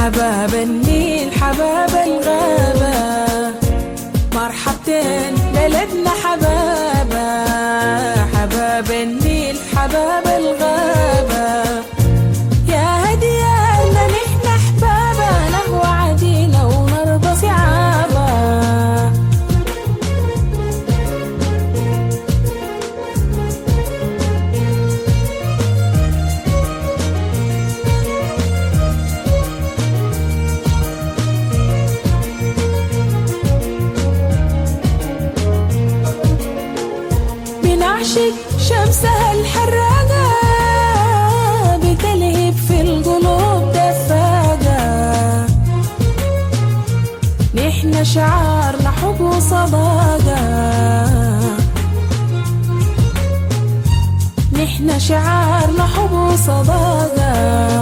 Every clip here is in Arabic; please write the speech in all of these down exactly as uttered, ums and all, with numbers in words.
حباب النيل حباب الغابة، مرحبتين بلدنا حبابة. حباب النيل حباب الغابة، يا هديانا نحن أحبابا، نهوى عدينا ونرضى صعابا. بنعشق شمسها الحراقة، بتلهب في القلوب دفاقة. نحن شعارنا حب وصداقة، نحن شعارنا حب وصداقة.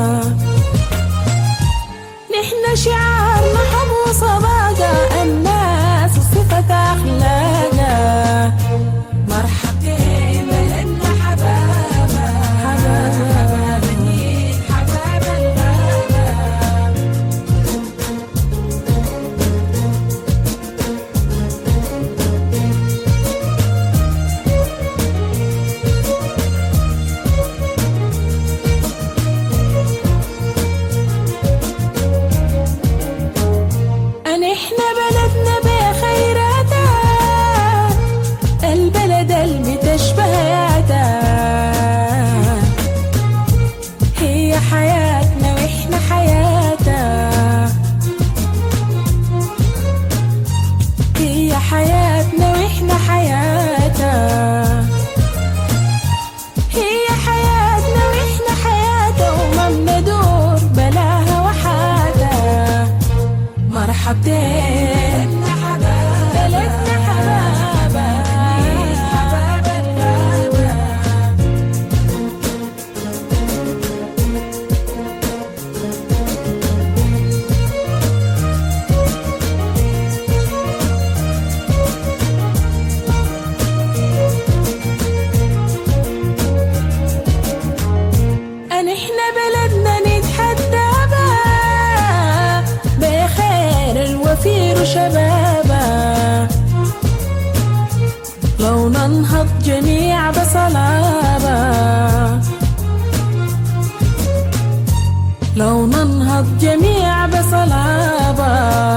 نحن شعارنا حب وصداقة، الناس صفة أخلاقها. مرحبتين بلدنا حبابة، حباب النيل حباب الغابة. نحن بلدنا بخيراتها، البلد اللي بتشبهاتها. هي حياتنا واحنا حياتها، هي حياتنا واحنا حياتها. هي حياتنا واحنا حياتها، وما بندور بلاها وحاتها. مرحبتين بلدنا حبابة، حباب الغابة. نحن بلدنا نتحدى بخير الوفير وشبابه، لو ننهض جميع بصلابة. لو ننهض جميع بصلابة،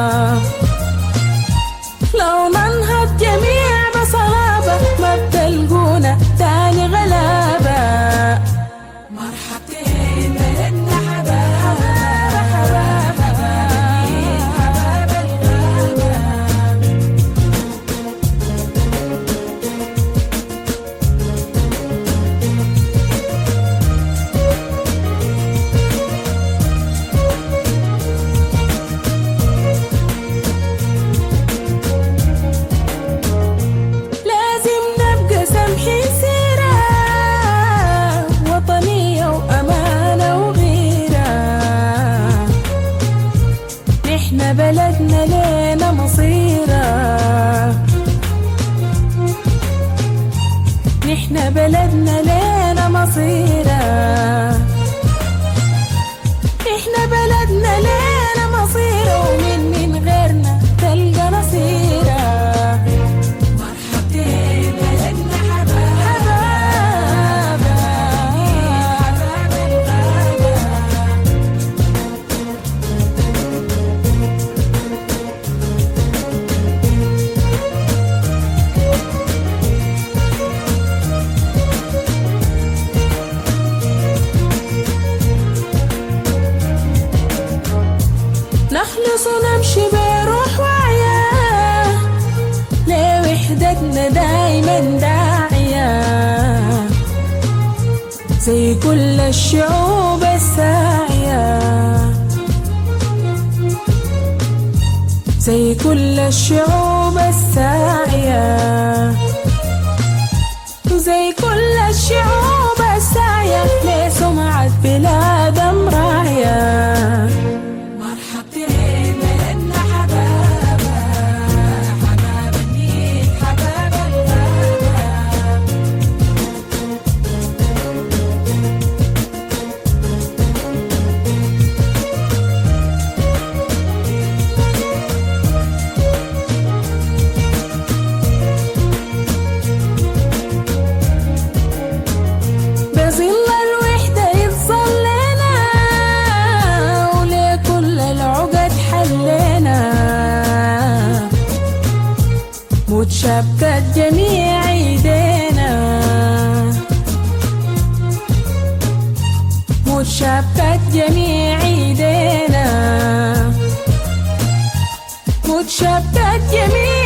لو ننهض جميع بصلابة، ما بتلقونا تاني غلابة. مرحبتين بلدنا حبابة، حباب النيل حباب الغابة. لازم نبقى سامحين سيرة وطنية وأمانة وغيرة. نحن بلدنا لينا مصيرة، نحن بلدنا لينا مصيرة. نحن بلدنا لينا مصيرة، ومن من غيرنا تلقى نصيرة. مرحبتين بلدنا حبابة، حباب الغابة. نخلص ونمشي بروح وعيا، لوحدتنا دايما داعية. زي كل الشعوب الساعية، زي كل الشعوب الساعية، وزي كل الشعوب الساعية لسمعة بلاد مراعية. مرحبتين بلدنا حبابة، حباب النيل حباب الغابة. وتشبكت جميع ايدينا، وتشبكت جميع ايدينا، وتشبكت جميع